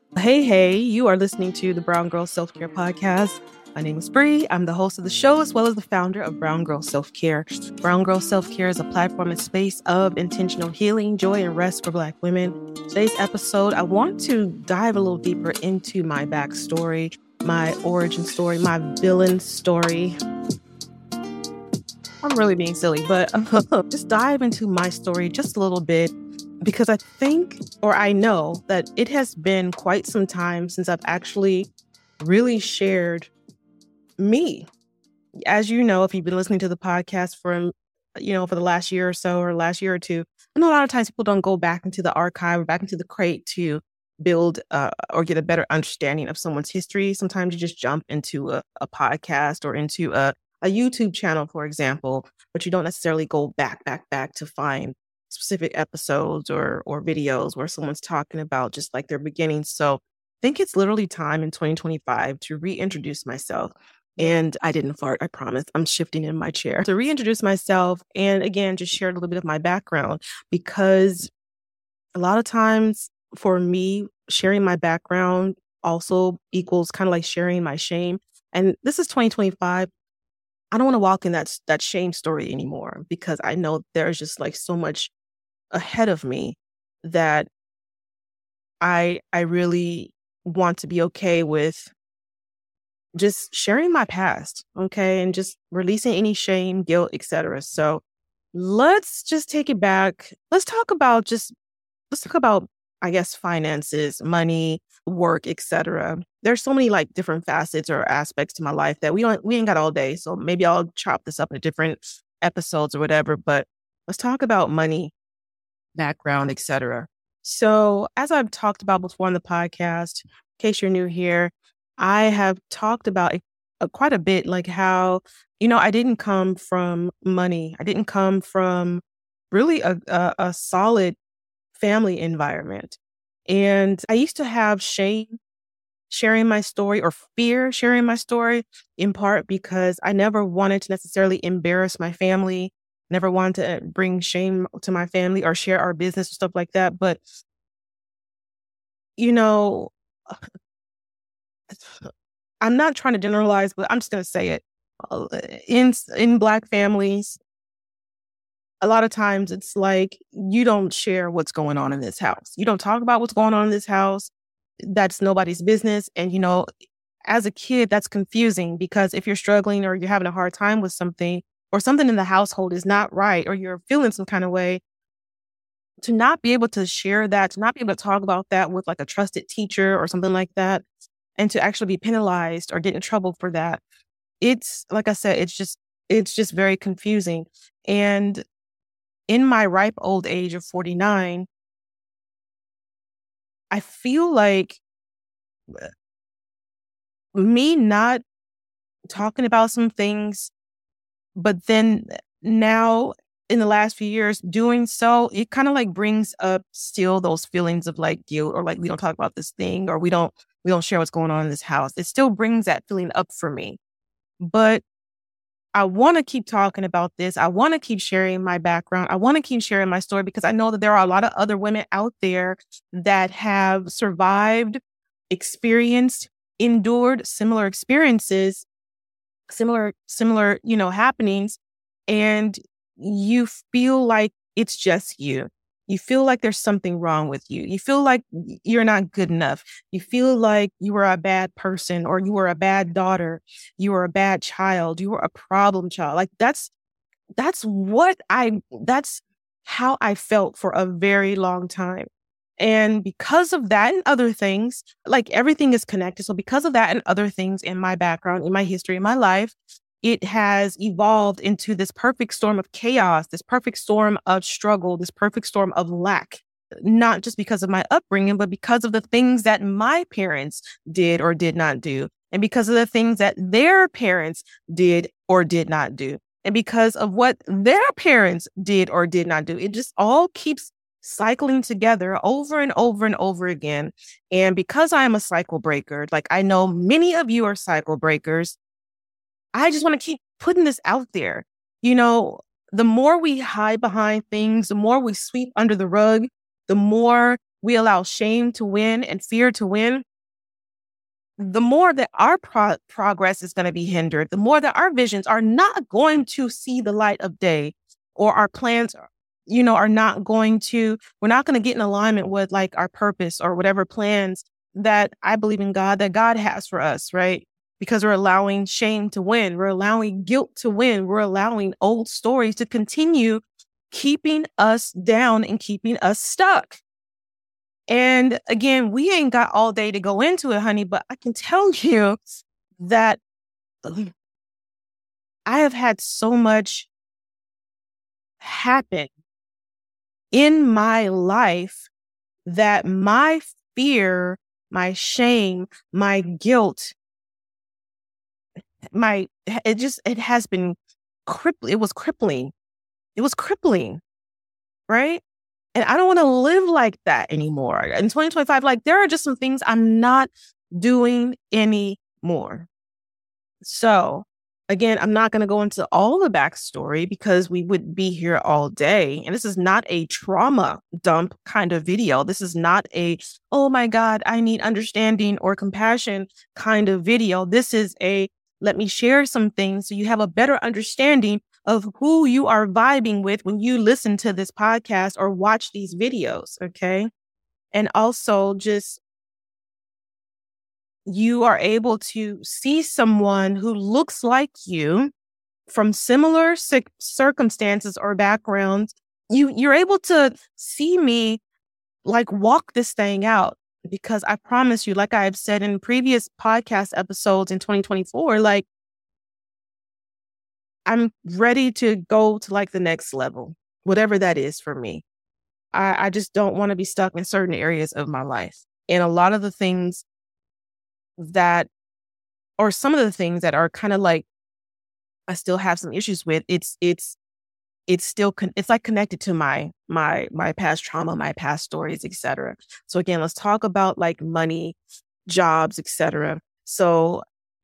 Hey, you are listening to the Brown Girl Self-Care Podcast. My name is Bree. I'm the host of the show as well as the founder of Brown Girl Self-Care. Brown Girl Self-Care is a platform and space of intentional healing, joy, and rest for Black women. Today's episode, I want to dive a little deeper into my backstory, my origin story, my villain story. I'm really being silly, but just dive into my story just a little bit. Because I know that it has been quite some time since I've actually really shared me. As you know, if you've been listening to the podcast for the last year or so or last year or two, I know a lot of times people don't go back into the archive or back into the crate to build or get a better understanding of someone's history. Sometimes you just jump into a podcast or into a YouTube channel, for example, but you don't necessarily go back to find specific episodes or videos where someone's talking about just like their beginnings. So I think it's literally time in 2025 to reintroduce myself. And I didn't fart, I promise. I'm shifting in my chair to reintroduce myself. And again, just share a little bit of my background, because a lot of times for me, sharing my background also equals kind of like sharing my shame. And this is 2025. I don't want to walk in that shame story anymore, because I know there's just like so much ahead of me that I really want to be okay with just sharing my past, okay, and just releasing any shame, guilt, etc. So let's just take it back. Let's talk about, I guess, finances, money, work, etc. There's so many like different facets or aspects to my life that we ain't got all day. So maybe I'll chop this up into different episodes or whatever. But let's talk about money, background, etc. So, as I've talked about before on the podcast, in case you're new here, I have talked about quite a bit, like how, I didn't come from money. I didn't come from really a solid family environment. And I used to have shame sharing my story, or fear sharing my story, in part because I never wanted to necessarily embarrass my family, never wanted to bring shame to my family or share our business or stuff like that. But, you know, I'm not trying to generalize, but I'm just going to say it. In Black families, a lot of times it's like you don't share what's going on in this house. You don't talk about what's going on in this house. That's nobody's business. And, as a kid, that's confusing, because if you're struggling or you're having a hard time with something, or something in the household is not right, or you're feeling some kind of way, to not be able to share that, to not be able to talk about that with like a trusted teacher or something like that, and to actually be penalized or get in trouble for that. It's like I said, it's just very confusing. And in my ripe old age of 49, I feel like me not talking about some things, but then now in the last few years doing so, it kind of like brings up still those feelings of like guilt, or like we don't talk about this thing, or we don't share what's going on in this house. It still brings that feeling up for me. But I want to keep talking about this. I want to keep sharing my background. I want to keep sharing my story, because I know that there are a lot of other women out there that have survived, experienced, endured similar experiences, similar, happenings. And you feel like it's just you. You feel like there's something wrong with you. You feel like you're not good enough. You feel like you were a bad person, or you were a bad daughter. You were a bad child. You were a problem child. Like that's how I felt for a very long time. And because of that and other things, like everything is connected. So because of that and other things in my background, in my history, in my life, it has evolved into this perfect storm of chaos, this perfect storm of struggle, this perfect storm of lack, not just because of my upbringing, but because of the things that my parents did or did not do, and because of the things that their parents did or did not do, and because of what their parents did or did not do. It just all keeps cycling together over and over and over again. And because I am a cycle breaker, like I know many of you are cycle breakers, I just want to keep putting this out there. The more we hide behind things, the more we sweep under the rug, the more we allow shame to win and fear to win, the more that our progress is going to be hindered, the more that our visions are not going to see the light of day, or our plans, are not going to, we're not going to get in alignment with like our purpose or whatever plans that I believe in God, that God has for us, right? Because we're allowing shame to win. We're allowing guilt to win. We're allowing old stories to continue keeping us down and keeping us stuck. And again, we ain't got all day to go into it, honey, but I can tell you that I have had so much happen in my life that my fear, my shame, my guilt, it has been crippling. It was crippling. It was crippling, right? And I don't want to live like that anymore. In 2025, like there are just some things I'm not doing anymore. So again, I'm not going to go into all the backstory because we would be here all day. And this is not a trauma dump kind of video. This is not a, oh my God, I need understanding or compassion kind of video. This is a, let me share some things so you have a better understanding of who you are vibing with when you listen to this podcast or watch these videos, okay? And also just you are able to see someone who looks like you from similar circumstances or backgrounds. You're able to see me like walk this thing out, because I promise you, like I've said in previous podcast episodes in 2024, like I'm ready to go to like the next level, whatever that is for me. I just don't want to be stuck in certain areas of my life. And a lot of the things that, or some of the things that are kind of like, I still have some issues with, it's still, it's like connected to my past trauma, my past stories, etc. So again, let's talk about like money, jobs, etc. So,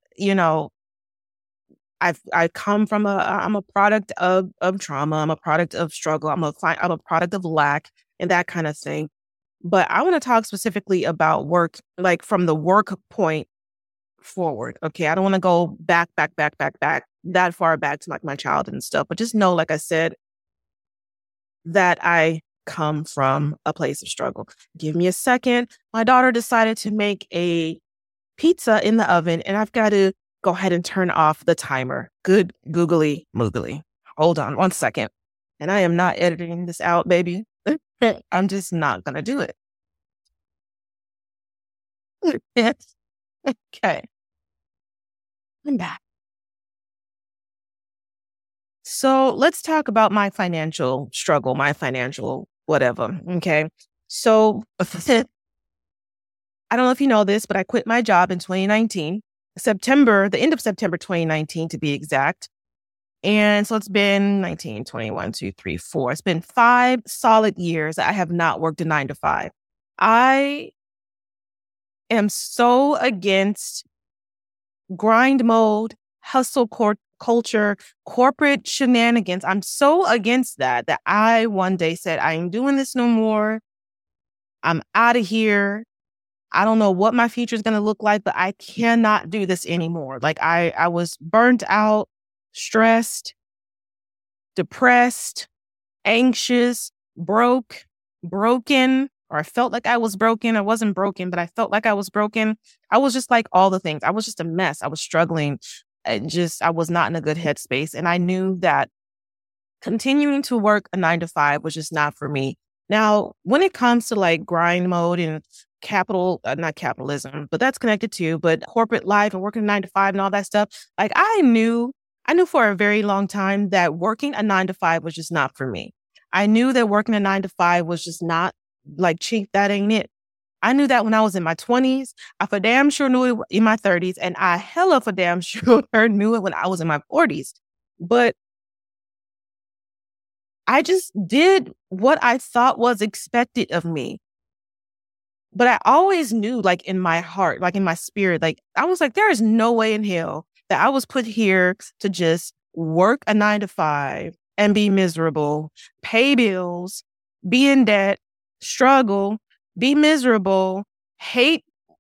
I come from I'm a product of trauma. I'm a product of struggle. I'm a product of lack and that kind of thing. But I want to talk specifically about work, like from the work point forward. Okay. I don't want to go back that far back to like my childhood and stuff, but just know, like I said, that I come from a place of struggle. Give me a second. My daughter decided to make a pizza in the oven and I've got to go ahead and turn off the timer. Good googly moogly. Hold on 1 second. And I am not editing this out, baby. I'm just not going to do it. Okay. I'm back. So let's talk about my financial struggle, my financial whatever. Okay. So I don't know if you know this, but I quit my job in 2019, the end of September 2019 to be exact. And so it's been 19, 21, 2, 3, 4. It's been 5 solid years that I have not worked a 9 to 5. I am so against grind mode, hustle culture, corporate shenanigans. I'm so against that I one day said, I ain't doing this no more. I'm out of here. I don't know what my future is going to look like, but I cannot do this anymore. Like I was burnt out, stressed, depressed, anxious, broken, or I felt like I was broken. I wasn't broken, but I felt like I was broken. I was just like all the things. I was just a mess. I was struggling. I was not in a good headspace. And I knew that continuing to work a 9 to 5 was just not for me. Now, when it comes to like grind mode and not capitalism, but that's connected to, but corporate life and working a 9 to 5 and all that stuff, like I knew for a very long time that working a 9 to 5 was just not for me. I knew that working a 9 to 5 was just not like cheap. That ain't it. I knew that when I was in my 20s. I for damn sure knew it in my 30s. And I hella for damn sure knew it when I was in my 40s. But I just did what I thought was expected of me. But I always knew, like in my heart, like in my spirit, like I was like, there is no way in hell that I was put here to just work a 9 to 5 and be miserable, pay bills, be in debt, struggle, be miserable, hate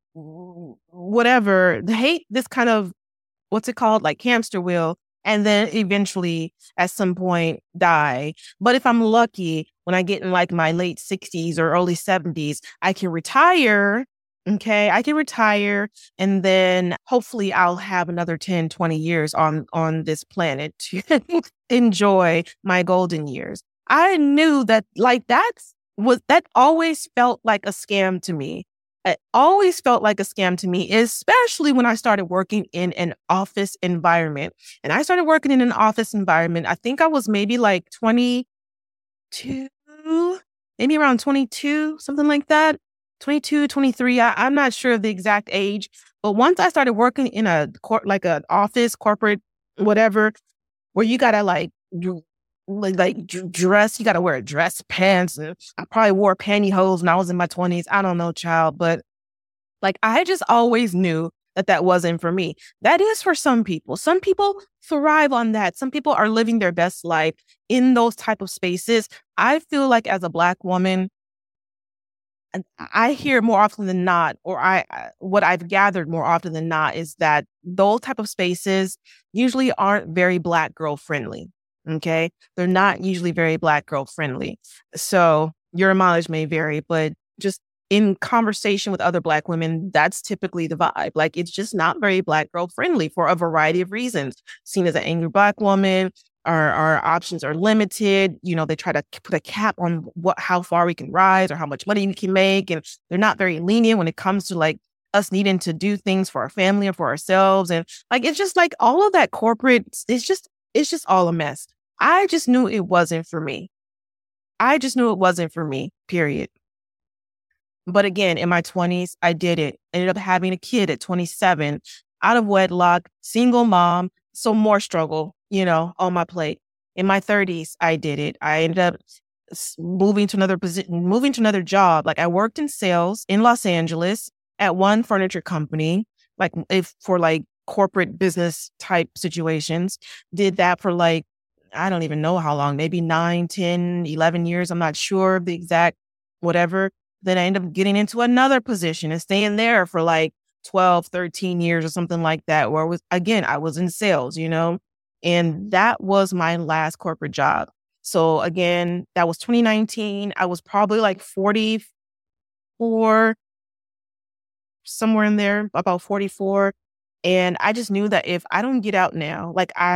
whatever, hate this kind of, what's it called? Like hamster wheel. And then eventually at some point die. But if I'm lucky, when I get in like my late 60s or early 70s, I can retire. Okay. I can retire. And then hopefully I'll have another 10, 20 years on this planet to enjoy my golden years. I knew that like that always felt like a scam to me. It always felt like a scam to me, especially when I started working in an office environment. And I started working in an office environment. I think I was maybe like 22, maybe around 22, something like that. 22, 23. I'm not sure of the exact age. But once I started working in like an office, corporate, whatever, where you gotta dress, you gotta wear dress pants. And I probably wore pantyhose when I was in my 20s. I don't know, child, but like I just always knew that wasn't for me. That is for some people. Some people thrive on that. Some people are living their best life in those type of spaces. I feel like as a Black woman, and I hear more often than not, or what I've gathered more often than not is that those type of spaces usually aren't very Black girl friendly. Okay. They're not usually very Black girl friendly. So your mileage may vary, but just in conversation with other Black women, that's typically the vibe. Like it's just not very Black girl friendly for a variety of reasons. Seen as an angry Black woman, our options are limited. You know, they try to put a cap on how far we can rise or how much money we can make. And they're not very lenient when it comes to like us needing to do things for our family or for ourselves. And like, it's just like all of that corporate, it's just all a mess. I just knew it wasn't for me. I just knew it wasn't for me, period. But again, in my 20s, I did it. Ended up having a kid at 27, out of wedlock, single mom. So more struggle, on my plate. In my 30s, I did it. I ended up moving to another position, moving to another job. Like I worked in sales in Los Angeles at one furniture company, for corporate business type situations. Did that for I don't even know how long, maybe 9, 10, 11 years. I'm not sure of the exact whatever. Then I ended up getting into another position and staying there for 12, 13 years or something like that, where I was in sales, and that was my last corporate job. So again, that was 2019. I was probably 44, somewhere in there, about 44. And I just knew that if I don't get out now,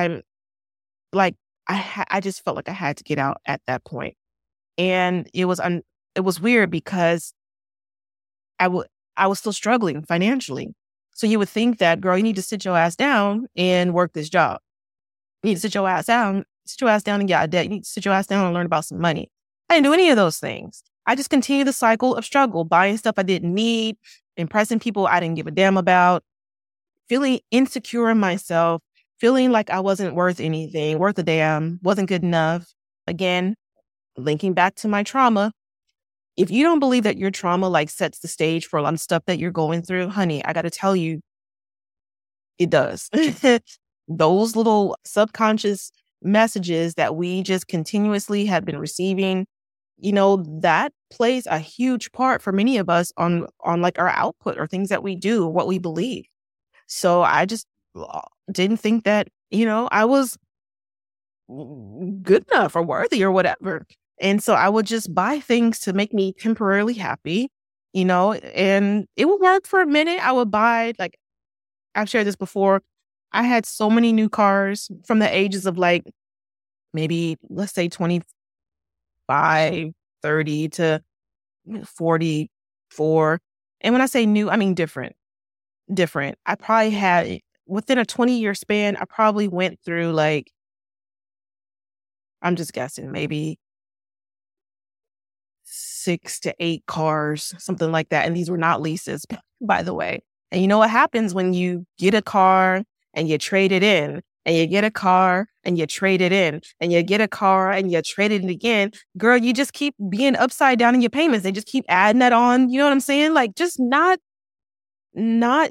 I just felt like I had to get out at that point. And it was weird because I was still struggling financially. So you would think that, girl, you need to sit your ass down and work this job. You need to sit your ass down and get out of debt. You need to sit your ass down and learn about some money. I didn't do any of those things. I just continued the cycle of struggle, buying stuff I didn't need, impressing people I didn't give a damn about, feeling insecure in myself, feeling like I wasn't worth anything, worth a damn, wasn't good enough. Again, linking back to my trauma. If you don't believe that your trauma sets the stage for a lot of stuff that you're going through, honey, I got to tell you, it does. Those little subconscious messages that we just continuously have been receiving, that plays a huge part for many of us on our output or things that we do, what we believe. So I just didn't think that, I was good enough or worthy or whatever. And so I would just buy things to make me temporarily happy, and it would work for a minute. I would buy, I've shared this before. I had so many new cars from the ages of maybe, let's say 25, 30 to 44. And when I say new, I mean different. I probably had, within a 20-year span, I probably went through I'm just guessing, maybe 6 to 8 cars, something like that. And these were not leases, by the way. And you know what happens when you get a car and you trade it in, and you get a car and you trade it in, and you get a car and you trade it in again? Girl, you just keep being upside down in your payments. They just keep adding that on. You know what I'm saying? Just not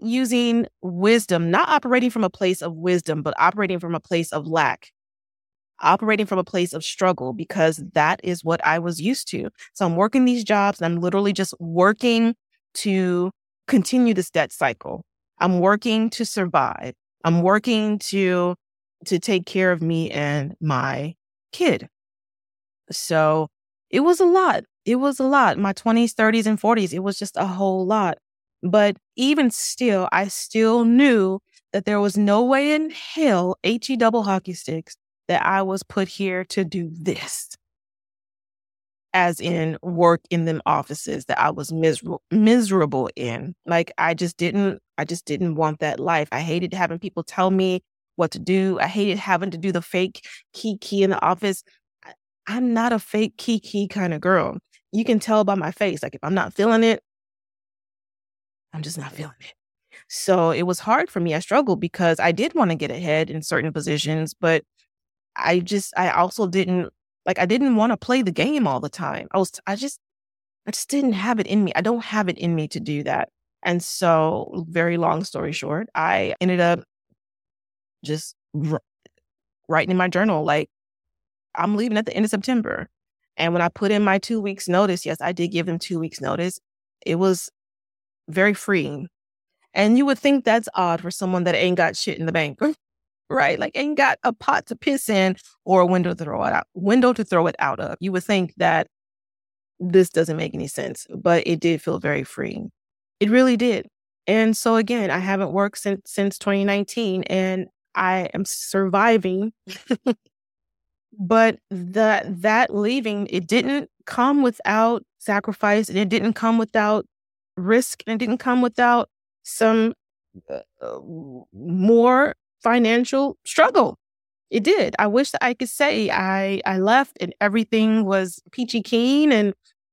using wisdom, not operating from a place of wisdom, but operating from a place of lack. operating from a place of struggle because that is what I was used to. So I'm working these jobs and I'm literally just working to continue this debt cycle. I'm working to survive. I'm working to take care of me and my kid. So it was a lot. It was a lot. My 20s, 30s, and 40s, it was just a whole lot. But even still, I still knew that there was no way in hell, HE double hockey sticks, that I was put here to do this, as in work in them offices that I was miserable in. Like I just didn't want that life. I hated having people tell me what to do. I hated having to do the fake key in the office. I- I'm not a fake key kind of girl. You can tell by my face. Like if I'm not feeling it, I'm just not feeling it. So it was hard for me. I struggled because I did want to get ahead in certain positions, but I also didn't I didn't want to play the game all the time. I just didn't have it in me. I don't have it in me to do that. And so, very long story short, I ended up just writing in my journal, like, I'm leaving at the end of September. And when I put in my 2 weeks notice, yes, I did give them 2 weeks notice. It was very freeing. And you would think that's odd for someone that ain't got shit in the bank, right? Like ain't got a pot to piss in or a window to throw it out of. You would think that this doesn't make any sense, but it did feel very freeing. It really did. And so again, I haven't worked since 2019 and I am surviving, but that leaving, it didn't come without sacrifice and it didn't come without risk and it didn't come without some more financial struggle. It did. I wish that I could say I left and everything was peachy keen and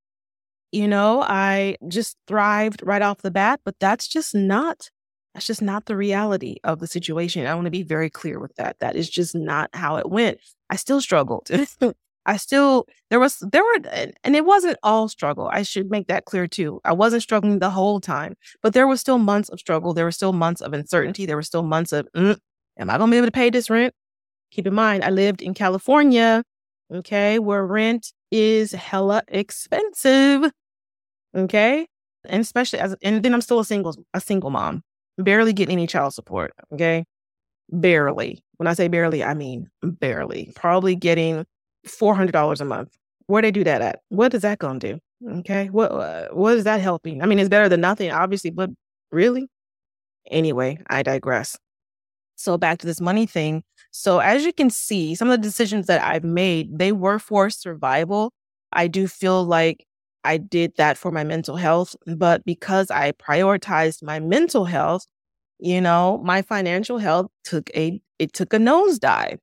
I just thrived right off the bat, but that's just not the reality of the situation. I want to be very clear with that. That is just not how it went. I still struggled. I still there were and it wasn't all struggle. I should make that clear too. I wasn't struggling the whole time, but there were still months of struggle. There were still months of uncertainty. There were still months of am I going to be able to pay this rent? Keep in mind, I lived in California, okay, where rent is hella expensive. Okay. And especially and then I'm still a single mom, barely getting any child support. Okay. Barely. When I say barely, I mean barely. Probably getting $400 a month. Where they do that at? What is that going to do? Okay. What is that helping? I mean, it's better than nothing, obviously, but really? Anyway, I digress. So back to this money thing. So as you can see, some of the decisions that I've made, they were for survival. I do feel like I did that for my mental health, but because I prioritized my mental health, my financial health took a nosedive.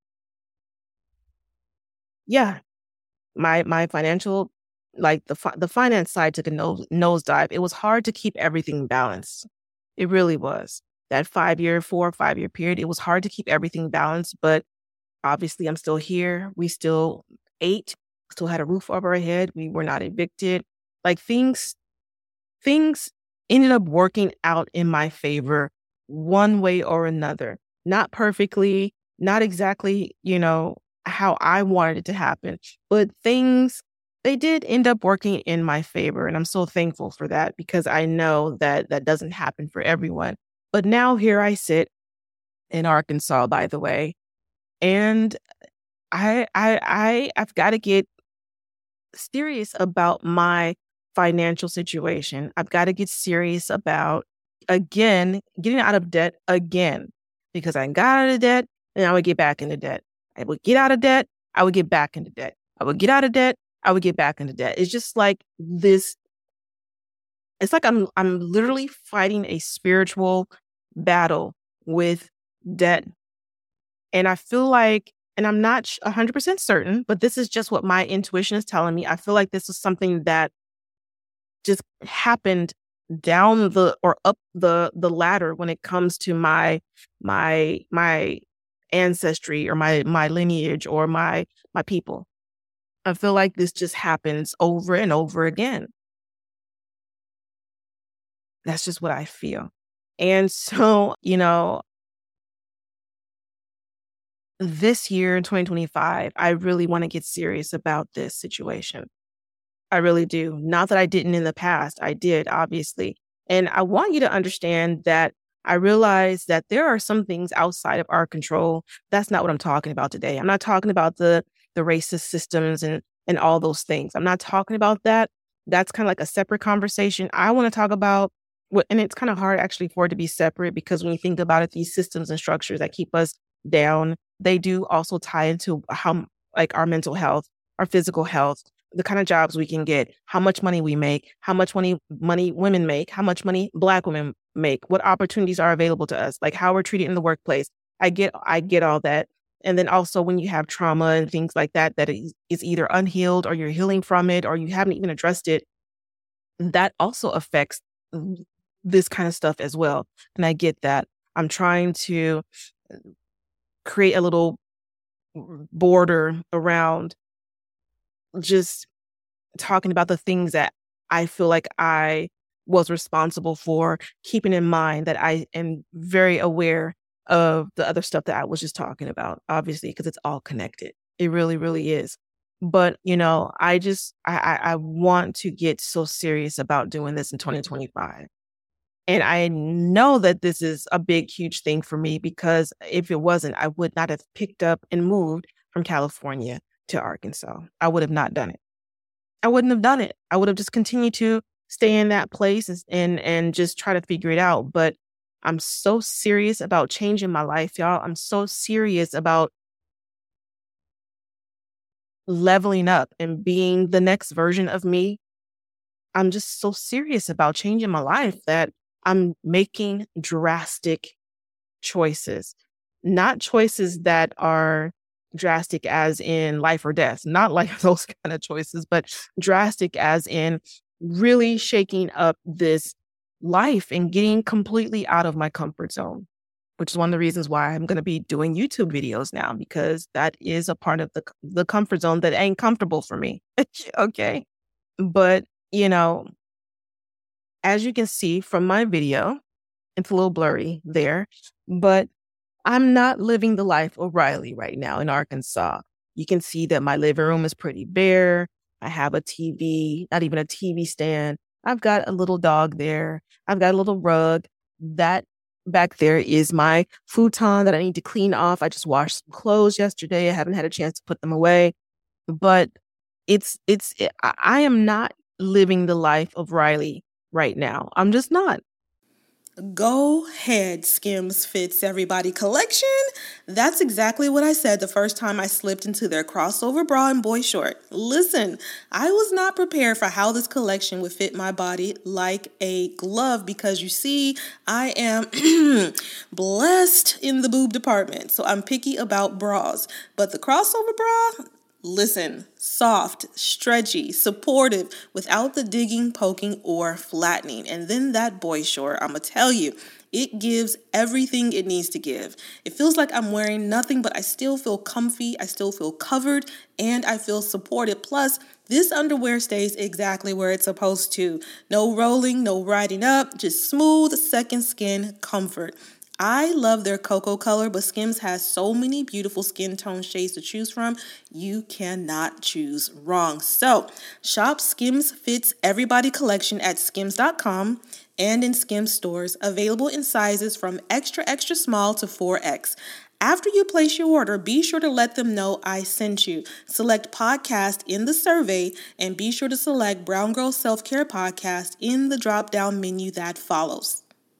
Yeah, my financial the finance side took a nosedive. It was hard to keep everything balanced. It really was. That 4 or 5 year period, it was hard to keep everything balanced, but obviously I'm still here. We still ate, still had a roof over our head. We were not evicted. Like things ended up working out in my favor one way or another. Not perfectly, not exactly, how I wanted it to happen, but they did end up working in my favor. And I'm so thankful for that because I know that that doesn't happen for everyone. But now here I sit in Arkansas, by the way, and I've got to get serious about my financial situation. I've got to get serious about, again, getting out of debt again, because I got out of debt and I would get back into debt. I would get out of debt. I would get back into debt. I would get out of debt. I would get back into debt. It's just like this. It's like I'm literally fighting a spiritual battle with debt. And I feel like, and I'm not 100% certain, but this is just what my intuition is telling me. I feel like this is something that just happened down the or up the ladder when it comes to my ancestry or my lineage or my people. I feel like this just happens over and over again. That's just what I feel. And so, this year in 2025, I really want to get serious about this situation. I really do. Not that I didn't in the past. I did, obviously. And I want you to understand that I realize that there are some things outside of our control. That's not what I'm talking about today. I'm not talking about the racist systems and all those things. I'm not talking about that. That's kind of like a separate conversation. I want to talk about what, and it's kind of hard actually for it to be separate because when you think about it, these systems and structures that keep us down, they do also tie into how like our mental health, our physical health, the kind of jobs we can get, how much money we make, how much money women make, how much money Black women make, what opportunities are available to us, like how we're treated in the workplace. I get all that. And then also when you have trauma and things like that, that is either unhealed or you're healing from it or you haven't even addressed it, that also affects this kind of stuff as well. And I get that. I'm trying to create a little border around just talking about the things that I feel like I was responsible for, keeping in mind that I am very aware of the other stuff that I was just talking about, obviously, because it's all connected. It really, really is. But, I want to get so serious about doing this in 2025. And I know that this is a big, huge thing for me because if it wasn't, I would not have picked up and moved from California to Arkansas. I would have not done it. I wouldn't have done it. I would have just continued to stay in that place and just try to figure it out. But I'm so serious about changing my life, y'all. I'm so serious about leveling up and being the next version of me. I'm just so serious about changing my life that I'm making drastic choices, not choices that are drastic as in life or death, not like those kind of choices, but drastic as in really shaking up this life and getting completely out of my comfort zone, which is one of the reasons why I'm going to be doing YouTube videos now, because that is a part of the comfort zone that ain't comfortable for me. Okay. But, you know, as you can see from my video, it's a little blurry there, but I'm not living the life of Riley right now in Arkansas. You can see that my living room is pretty bare. I have a TV, not even a TV stand. I've got a little dog there. I've got a little rug. That back there is my futon that I need to clean off. I just washed some clothes yesterday. I haven't had a chance to put them away, but I am not living the life of Riley right now. I'm just not. Go ahead, Skims Fits Everybody collection. That's exactly what I said the first time I slipped into their crossover bra and boy short. Listen, I was not prepared for how this collection would fit my body like a glove because you see, I am blessed in the boob department, so I'm picky about bras. But the crossover bra, listen, soft, stretchy, supportive, without the digging, poking, or flattening. And then that boy short, I'ma tell you, it gives everything it needs to give. It feels like I'm wearing nothing, but I still feel comfy, I still feel covered, and I feel supported. Plus, this underwear stays exactly where it's supposed to. No rolling, no riding up, just smooth second skin comfort. I love their cocoa color, but Skims has so many beautiful skin tone shades to choose from. You cannot choose wrong. So, shop Skims Fits Everybody collection at skims.com and in Skims stores, available in sizes from extra, extra small to 4X. After you place your order, be sure to let them know I sent you. Select podcast in the survey and be sure to select Brown Girl Self-Care Podcast in the drop-down menu that follows.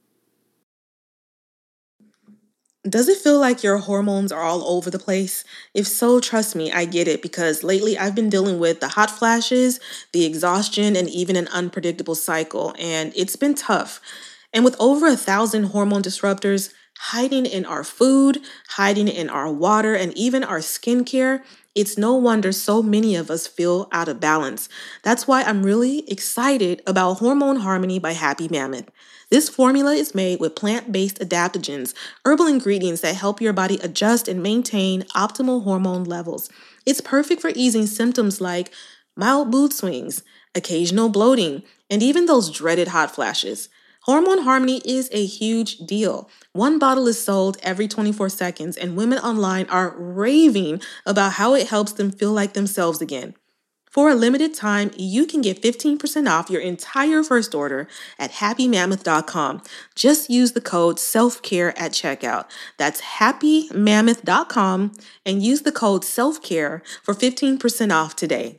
Does it feel like your hormones are all over the place? If so, trust me, I get it because lately I've been dealing with the hot flashes, the exhaustion, and even an unpredictable cycle, and it's been tough. And with over 1,000 hormone disruptors hiding in our food, hiding in our water, and even our skincare, it's no wonder so many of us feel out of balance. That's why I'm really excited about Hormone Harmony by Happy Mammoth. This formula is made with plant-based adaptogens, herbal ingredients that help your body adjust and maintain optimal hormone levels. It's perfect for easing symptoms like mild mood swings, occasional bloating, and even those dreaded hot flashes. Hormone Harmony is a huge deal. One bottle is sold every 24 seconds, and women online are raving about how it helps them feel like themselves again. For a limited time, you can get 15% off your entire first order at happymammoth.com. Just use the code SELFCARE at checkout. That's happymammoth.com and use the code SELFCARE for 15% off today.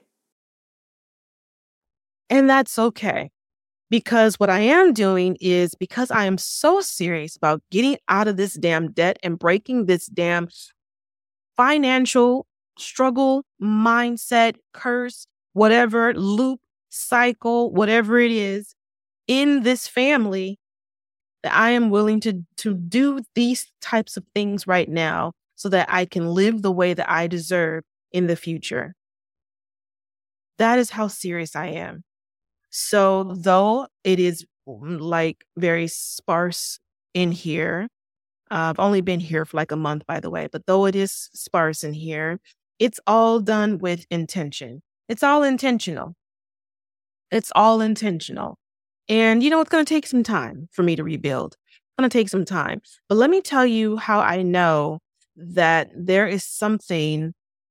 And that's okay. Because what I am doing is, because I am so serious about getting out of this damn debt and breaking this damn financial struggle, mindset, curse, whatever, loop, cycle, whatever it is in this family, that I am willing to do these types of things right now so that I can live the way that I deserve in the future. That is how serious I am. So though it is like very sparse in here, I've only been here for like a month, by the way, but though it is sparse in here, it's all done with intention. It's all intentional. It's all intentional. And it's going to take some time for me to rebuild. It's going to take some time. But let me tell you how I know that there is something,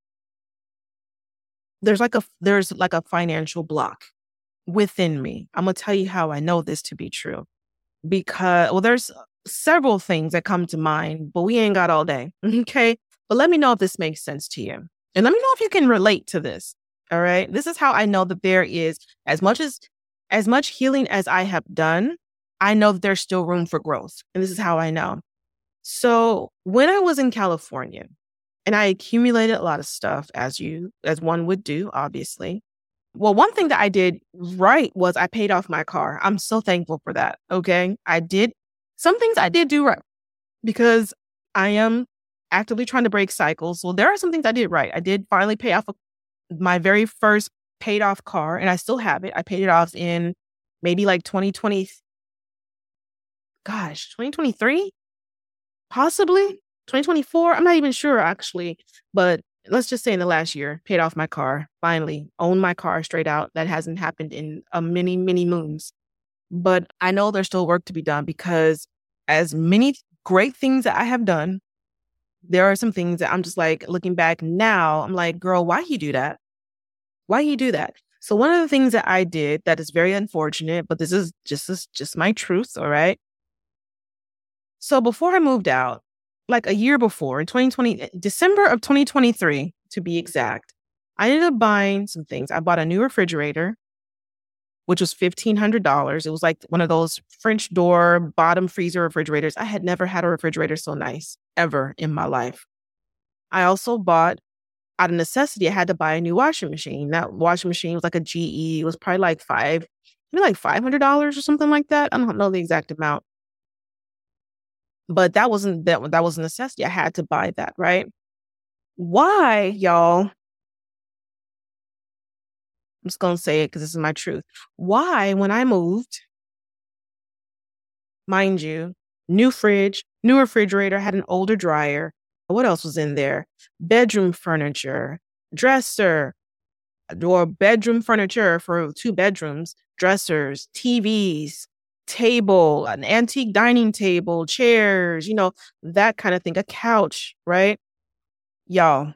there's like a financial block within me. I'm going to tell you how I know this to be true. Because, there's several things that come to mind, but we ain't got all day. Okay. But let me know if this makes sense to you. And let me know if you can relate to this. All right. This is how I know that there is as much healing as I have done. I know that there's still room for growth. And this is how I know. So when I was in California and I accumulated a lot of stuff as one would do, obviously. Well, one thing that I did right was I paid off my car. I'm so thankful for that. Okay. Some things I did do right because I am actively trying to break cycles. Well, there are some things I did right. I did finally pay off my very first paid off car, and I still have it. I paid it off in maybe like 2023, possibly 2024. I'm not even sure actually, but let's just say in the last year, paid off my car, finally owned my car straight out. That hasn't happened in many, many moons. But I know there's still work to be done because as many great things that I have done, there are some things that I'm just like looking back now, I'm like, girl, why you do that? Why you do that? So one of the things that I did that is very unfortunate, but this is just my truth. All right. So before I moved out, like a year before, in December of 2023, to be exact, I ended up buying some things. I bought a new refrigerator, which was $1,500. It was like one of those French door bottom freezer refrigerators. I had never had a refrigerator so nice ever in my life. I also bought, out of necessity, I had to buy a new washing machine. That washing machine was like a GE. It was probably like $500 or something like that. I don't know the exact amount. But that was a necessity. I had to buy that, right? Why, y'all? I'm just going to say it because this is my truth. Why, when I moved, mind you, new fridge, new refrigerator, had an older dryer. What else was in there? Bedroom furniture, dresser, or bedroom furniture for 2 bedrooms, dressers, TVs, table, an antique dining table, chairs, that kind of thing, a couch, right? Y'all,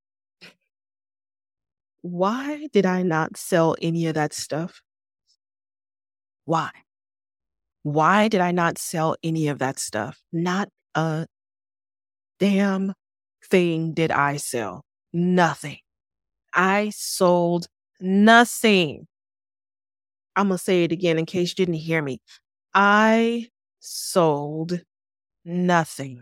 why did I not sell any of that stuff? Why? Why did I not sell any of that stuff? Not a damn thing did I sell. Nothing. I sold nothing. I'm going to say it again in case you didn't hear me. I sold nothing.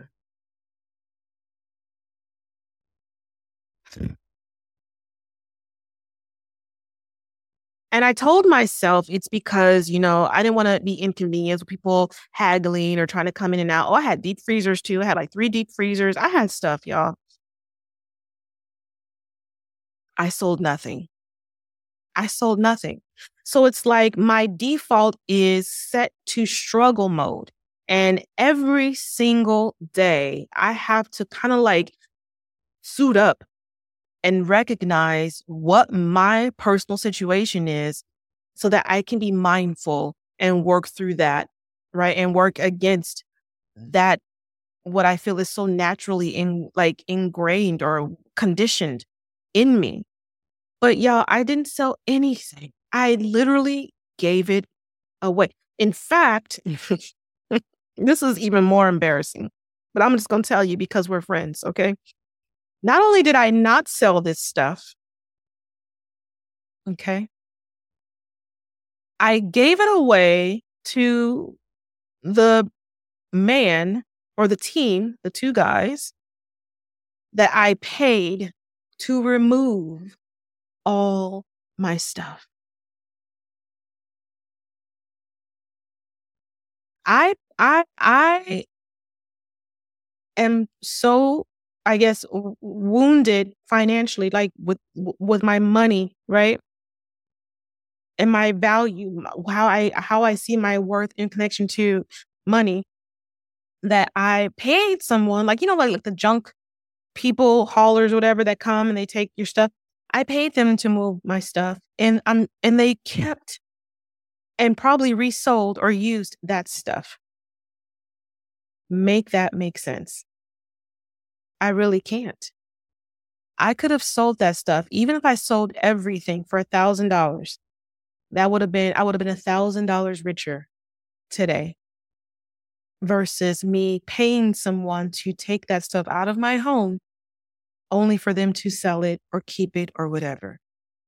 And I told myself it's because, I didn't want to be inconvenienced with people haggling or trying to come in and out. Oh, I had deep freezers too. I had like 3 deep freezers. I had stuff, y'all. I sold nothing. So it's like my default is set to struggle mode. And every single day I have to kind of like suit up and recognize what my personal situation is so that I can be mindful and work through that right? And work against that, what I feel is so naturally ingrained or conditioned in me. But y'all, I didn't sell anything. I literally gave it away. In fact, this is even more embarrassing, but I'm just going to tell you because we're friends, okay? Not only did I not sell this stuff, okay, I gave it away to the man or the team, the two guys that I paid to remove all my stuff. I am so, I guess, wounded financially, like with my money, right? And my value, how I see my worth in connection to money, that I paid someone, like, like the junk people, haulers, whatever, that come and they take your stuff. I paid them to move my stuff, and they kept and probably resold or used that stuff. Make that make sense. I really can't. I could have sold that stuff, even if I sold everything for $1,000. I would have been $1,000 richer today versus me paying someone to take that stuff out of my home only for them to sell it or keep it or whatever.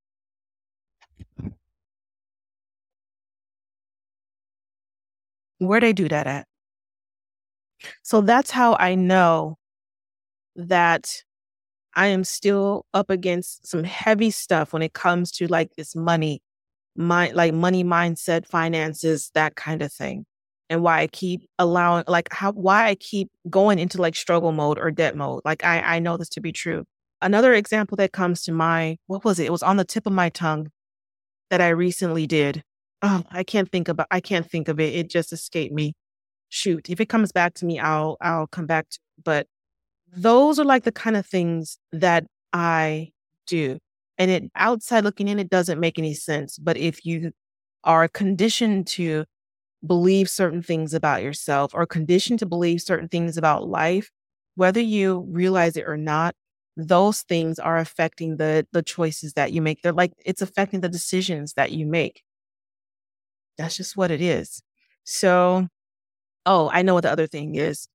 Where'd they do that at? So that's how I know that I am still up against some heavy stuff when it comes to like this money mindset, finances, that kind of thing. And why I keep allowing, why I keep going into like struggle mode or debt mode. Like I know this to be true. Another example that comes to mind, what was it? It was on the tip of my tongue that I recently did. Oh, I can't think of it. It just escaped me. Shoot. If it comes back to me, I'll come back to it. But those are like the kind of things that I do. And it outside looking in, it doesn't make any sense. But if you are conditioned to believe certain things about yourself or conditioned to believe certain things about life, whether you realize it or not, those things are affecting the choices that you make. It's affecting the decisions that you make. That's just what it is. So, I know what the other thing is.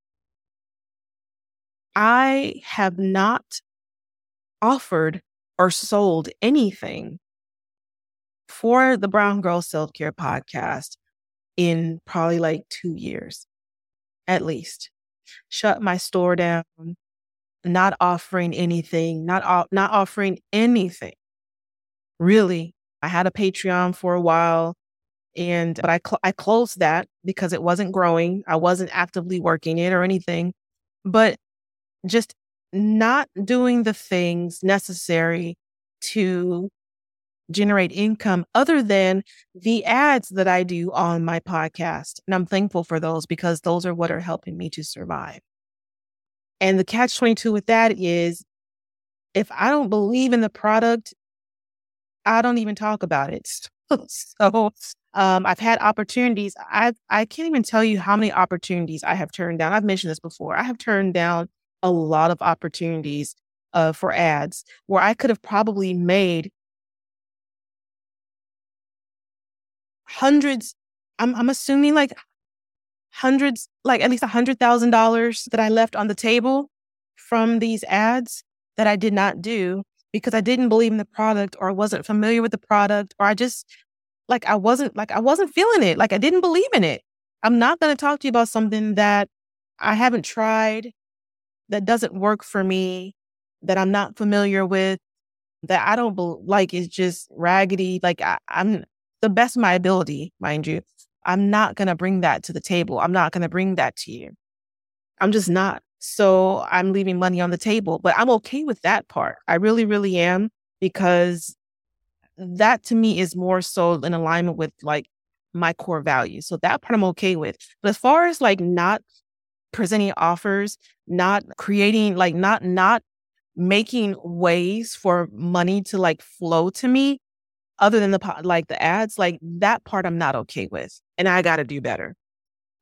I have not offered or sold anything for the Brown Girl Self Care podcast in probably like 2 years, at least. Shut my store down, not offering anything, not offering anything. Really, I had a Patreon for a while, but I closed that because it wasn't growing. I wasn't actively working it or anything, but just not doing the things necessary to generate income other than the ads that I do on my podcast. And I'm thankful for those because those are what are helping me to survive. And the catch-22 with that is, if I don't believe in the product, I don't even talk about it. So I've had opportunities. I can't even tell you how many opportunities I have turned down. I've mentioned this before. I have turned down a lot of opportunities for ads where I could have probably made hundreds. I'm assuming like hundreds, like at least $100,000 that I left on the table from these ads that I did not do because I didn't believe in the product or I wasn't familiar with the product, or I just I wasn't feeling it. Like I didn't believe in it. I'm not going to talk to you about something that I haven't tried, that doesn't work for me, that I'm not familiar with, that I don't like is just raggedy. Like I'm the best of my ability, mind you. I'm not going to bring that to the table. I'm not going to bring that to you. I'm just not. So I'm leaving money on the table, but I'm okay with that part. I really, really am, because that to me is more so in alignment with like my core values. So that part I'm okay with. But as far as like not presenting offers, not creating, like not making ways for money to like flow to me other than the ads, like that part I'm not okay with. And I got to do better.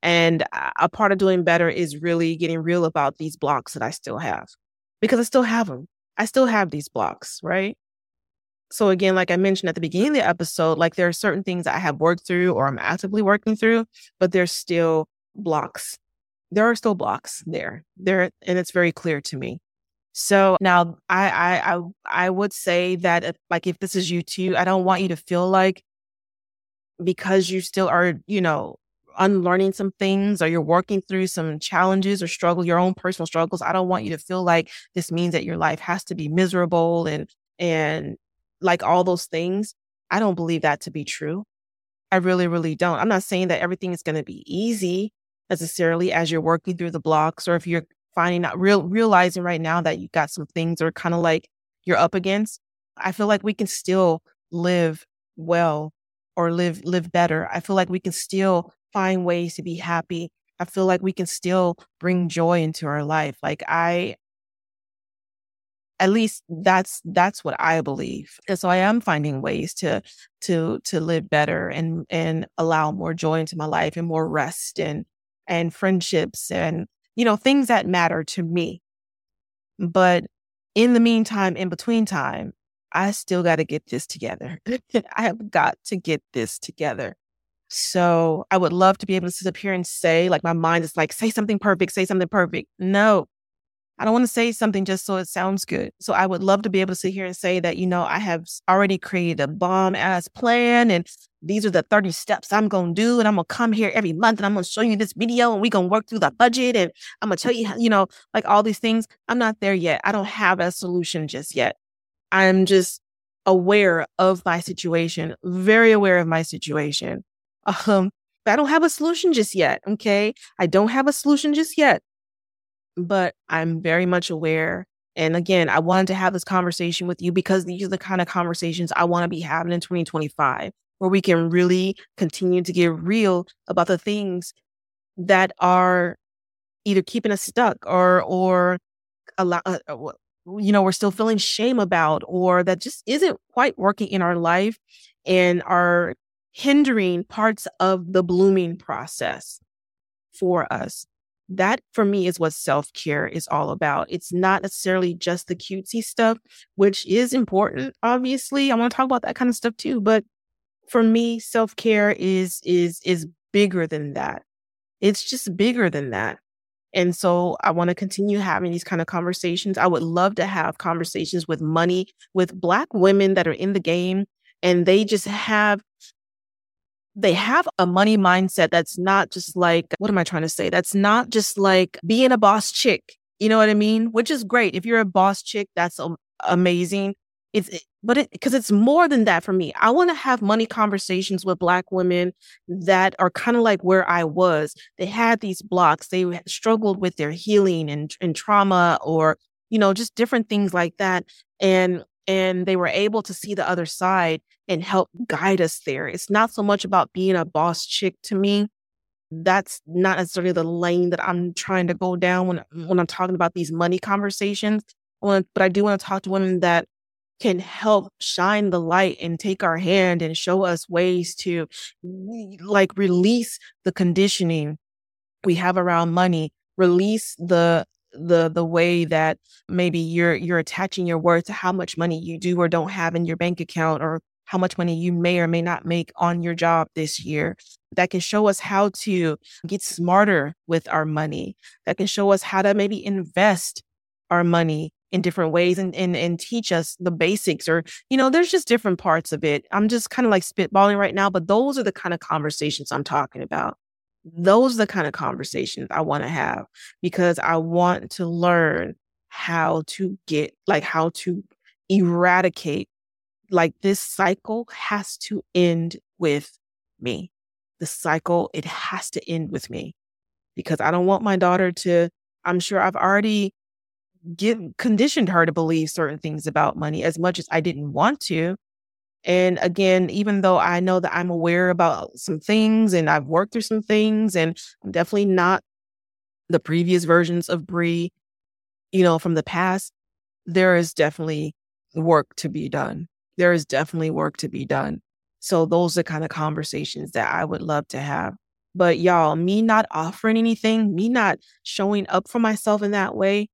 And a part of doing better is really getting real about these blocks that I still have, because I still have them. I still have these blocks, right? So again, like I mentioned at the beginning of the episode, like there are certain things I have worked through or I'm actively working through, but there's still blocks. There are still blocks there, and it's very clear to me. So now I would say that if this is you too, I don't want you to feel like because you still are, unlearning some things, or you're working through some challenges or your own personal struggles. I don't want you to feel like this means that your life has to be miserable and like all those things. I don't believe that to be true. I really, really don't. I'm not saying that everything is going to be easy necessarily as you're working through the blocks, or if you're finding out realizing right now that you got some things are kind of like you're up against. I feel like we can still live well or live better. I feel like we can still find ways to be happy. I feel like we can still bring joy into our life. At least that's what I believe. And so I am finding ways to live better and allow more joy into my life and more rest and friendships and things that matter to me. But in the meantime, in between time, I still got to get this together. I have got to get this together. So I would love to be able to sit up here and say, like, my mind is like, say something perfect, say something perfect. No, I don't want to say something just so it sounds good. So I would love to be able to sit here and say that, I have already created a bomb ass plan, and these are the 30 steps I'm going to do. And I'm going to come here every month and I'm going to show you this video and we're going to work through the budget. And I'm going to tell you, like all these things. I'm not there yet. I don't have a solution just yet. I'm just aware of my situation, very aware of my situation. But I don't have a solution just yet. Okay. I don't have a solution just yet. But I'm very much aware. And again, I wanted to have this conversation with you because these are the kind of conversations I want to be having in 2025, where we can really continue to get real about the things that are either keeping us stuck or we're still feeling shame about, or that just isn't quite working in our life and are hindering parts of the blooming process for us. That for me is what self-care is all about. It's not necessarily just the cutesy stuff, which is important. Obviously, I want to talk about that kind of stuff too. But for me, self-care is bigger than that. It's just bigger than that. And so I want to continue having these kind of conversations. I would love to have conversations with Black women that are in the game, and they have a money mindset that's not just like, what am I trying to say? That's not just like being a boss chick. You know what I mean? Which is great. If you're a boss chick, that's amazing. Because it's more than that for me. I want to have money conversations with Black women that are kind of like where I was. They had these blocks. They struggled with their healing and trauma, or, just different things like that. And they were able to see the other side and help guide us there. It's not so much about being a boss chick to me. That's not necessarily the lane that I'm trying to go down when I'm talking about these money conversations. But I do want to talk to women that can help shine the light and take our hand and show us ways to like release the conditioning we have around money, release the way that maybe you're attaching your worth to how much money you do or don't have in your bank account, or how much money you may or may not make on your job this year. That can show us how to get smarter with our money. That can show us how to maybe invest our money in different ways and teach us the basics, or, there's just different parts of it. I'm just kind of like spitballing right now, but those are the kind of conversations I'm talking about. Those are the kind of conversations I want to have, because I want to learn how to eradicate, like, this cycle has to end with me. The cycle, it has to end with me, because I don't want my daughter I'm sure I've already conditioned her to believe certain things about money as much as I didn't want to. And again, even though I know that I'm aware about some things and I've worked through some things, and I'm definitely not the previous versions of Bree, from the past, there is definitely work to be done. There is definitely work to be done. So those are the kind of conversations that I would love to have. But y'all, me not offering anything, me not showing up for myself in that way,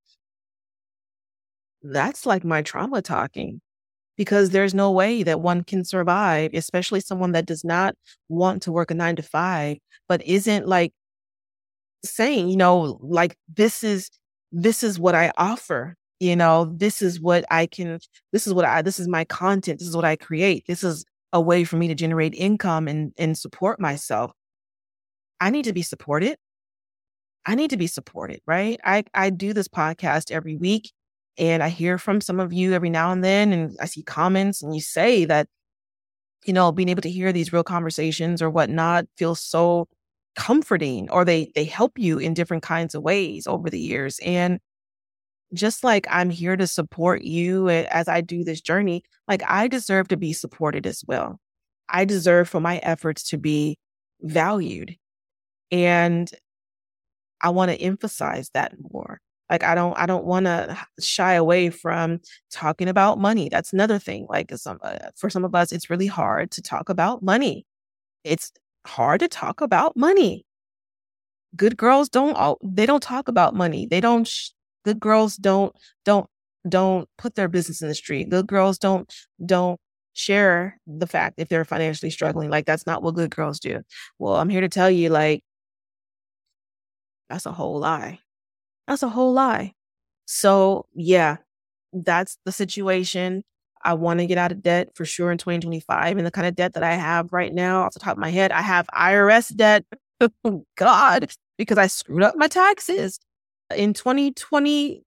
that's like my trauma talking. Because there's no way that one can survive, especially someone that does not want to work a 9 to 5, but isn't like saying, like this is what I offer. This is what I can, this is my content. This is what I create. This is a way for me to generate income and support myself. I need to be supported. I need to be supported, right? I do this podcast every week and I hear from some of you every now and then, and I see comments and you say that, being able to hear these real conversations or whatnot feels so comforting, or they help you in different kinds of ways over the years. And just like I'm here to support you as I do this journey, like I deserve to be supported as well. I deserve for my efforts to be valued. And I want to emphasize that more. Like I don't want to shy away from talking about money. That's another thing. Like for some of us, it's really hard to talk about money. It's hard to talk about money. Good girls they don't talk about money. Good girls don't put their business in the street. Good girls don't share the fact if they're financially struggling. Like that's not what good girls do. Well, I'm here to tell you, like, that's a whole lie. That's a whole lie. So yeah, that's the situation. I want to get out of debt for sure in 2025. And the kind of debt that I have right now, off the top of my head, I have IRS debt. Oh, God, because I screwed up my taxes. In 2023,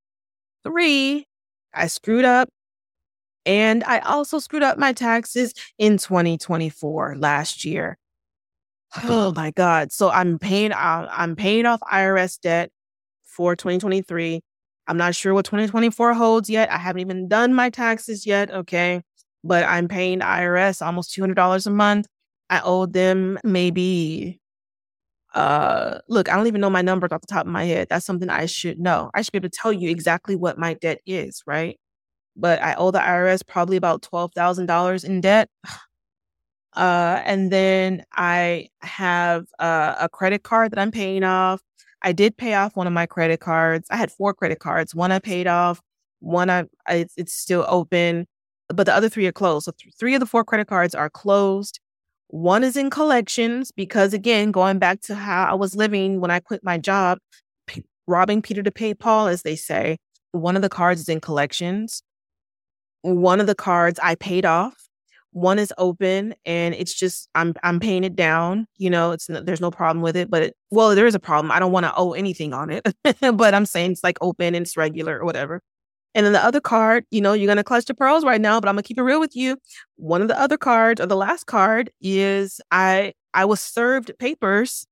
I screwed up. And I also screwed up my taxes in 2024, last year. Oh my God. So I'm paying off IRS debt for 2023. I'm not sure what 2024 holds yet. I haven't even done my taxes yet. Okay. But I'm paying the IRS almost $200 a month. I owe them maybe, look, I don't even know my numbers off the top of my head. That's something I should know. I should be able to tell you exactly what my debt is, right? But I owe the IRS probably about $12,000 in debt. And then I have a credit card that I'm paying off. I did pay off one of my credit cards. I had 4 credit cards. One I paid off. One it's still open, but the other 3 are closed. So 3 of the 4 credit cards are closed. One is in collections because, again, going back to how I was living when I quit my job, robbing Peter to pay Paul, as they say. One of the cards is in collections. One of the cards I paid off. One is open, and it's just I'm paying it down. There's no problem with it, but there is a problem. I don't want to owe anything on it, but I'm saying it's like open and it's regular or whatever. And then the other card, you're gonna clutch the pearls right now, but I'm gonna keep it real with you. One of the other cards, or the last card, is I was served papers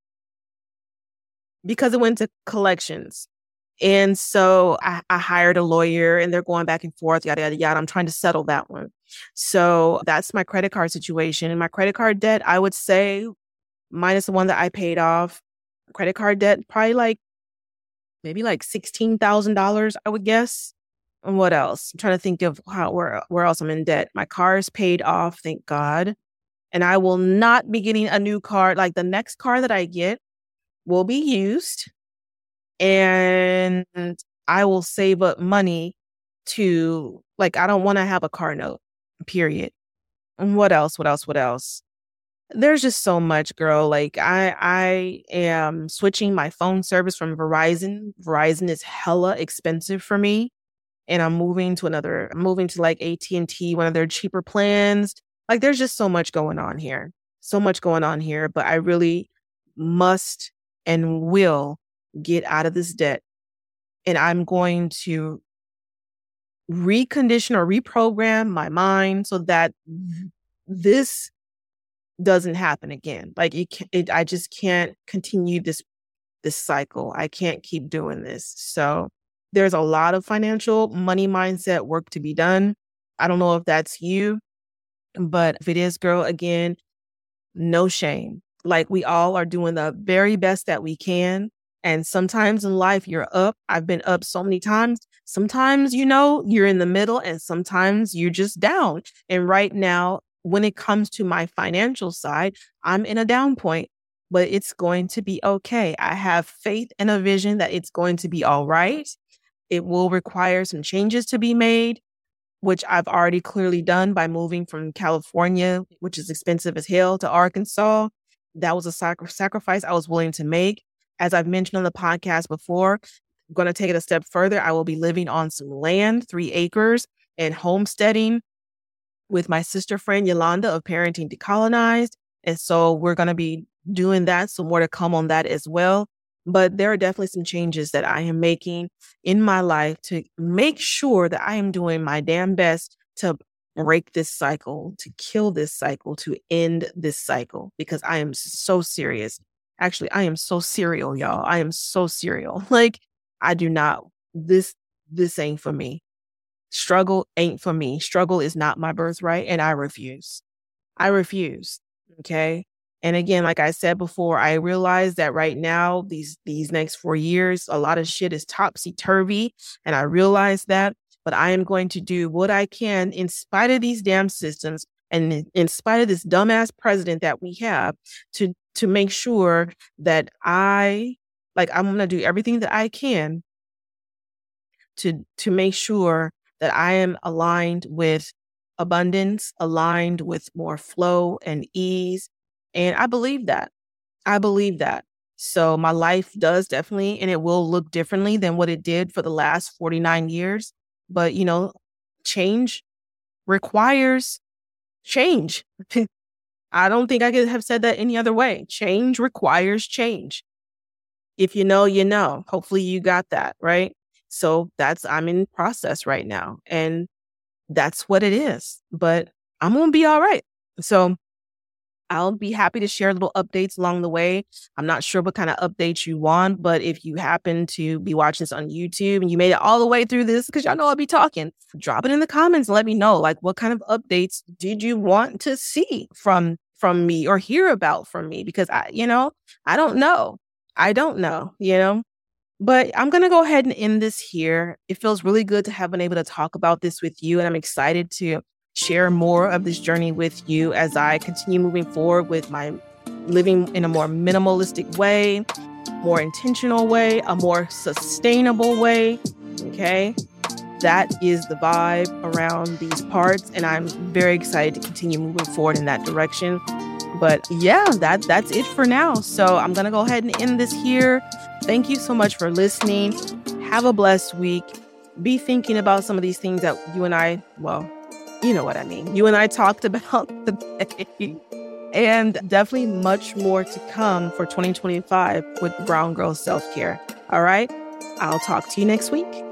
because it went to collections. And so I hired a lawyer, and they're going back and forth, yada, yada, yada. I'm trying to settle that one. So that's my credit card situation. And my credit card debt, I would say, minus the one that I paid off, credit card debt, probably maybe $16,000, I would guess. And what else? I'm trying to think of where else I'm in debt. My car is paid off, thank God. And I will not be getting a new car. Like the next car that I get will be used. And I will save up money to, I don't want to have a car note, period. And what else? There's just so much, girl. Like I am switching my phone service from Verizon. Verizon is hella expensive for me. And I'm moving to AT&T, one of their cheaper plans. Like there's just so much going on here. But I really must and will get out of this debt. And I'm going to recondition or reprogram my mind so that this doesn't happen again. I just can't continue this cycle. I can't keep doing this. So there's a lot of financial money mindset work to be done. I don't know if that's you, but if it is, girl, again, no shame. Like we all are doing the very best that we can. And sometimes in life you're up. I've been up so many times. Sometimes, you're in the middle, and sometimes you're just down. And right now, when it comes to my financial side, I'm in a down point. but it's going to be okay. I have faith and a vision that it's going to be all right. It will require some changes to be made, which I've already clearly done by moving from California, which is expensive as hell, to Arkansas. That was a sacrifice I was willing to make. As I've mentioned on the podcast before, I'm going to take it a step further. I will be living on some land, 3 acres, and homesteading with my sister friend Yolanda of Parenting Decolonized. And so we're going to be doing that. So more to come on that as well. But there are definitely some changes that I am making in my life to make sure that I am doing my damn best to break this cycle, to kill this cycle, to end this cycle, because I am so serious. Actually, I am so serial, y'all. I am so serial. Like, I do not, this ain't for me. Struggle ain't for me. Struggle is not my birthright, and I refuse. I refuse. Okay. And again, like I said before, I realize that right now, these next 4 years, a lot of shit is topsy-turvy. And I realize that, but I am going to do what I can in spite of these damn systems and in spite of this dumbass president that we have to make sure that I'm going to do everything that I can to make sure that I am aligned with abundance, aligned with more flow and ease. And I believe that. So my life does definitely, and it will look differently than what it did for the last 49 years. But, change requires change. I don't think I could have said that any other way. Change requires change. If you know, you know. Hopefully you got that, right? So I'm in process right now. And that's what it is. But I'm going to be all right. So I'll be happy to share little updates along the way. I'm not sure what kind of updates you want, but if you happen to be watching this on YouTube and you made it all the way through this, because y'all know I'll be talking, drop it in the comments and let me know, like, what kind of updates did you want to see from me or hear about from me? Because I don't know. But I'm going to go ahead and end this here. It feels really good to have been able to talk about this with you. And I'm excited to share more of this journey with you as I continue moving forward with my living in a more minimalistic way, more intentional way, a more sustainable way. Okay. That is the vibe around these parts. And I'm very excited to continue moving forward in that direction. But yeah, that's it for now. So I'm going to go ahead and end this here. Thank you so much for listening. Have a blessed week. Be thinking about some of these things that you and I, you know what I mean. You and I talked about today. And definitely much more to come for 2025 with Brown Girl Self-Care. All right. I'll talk to you next week.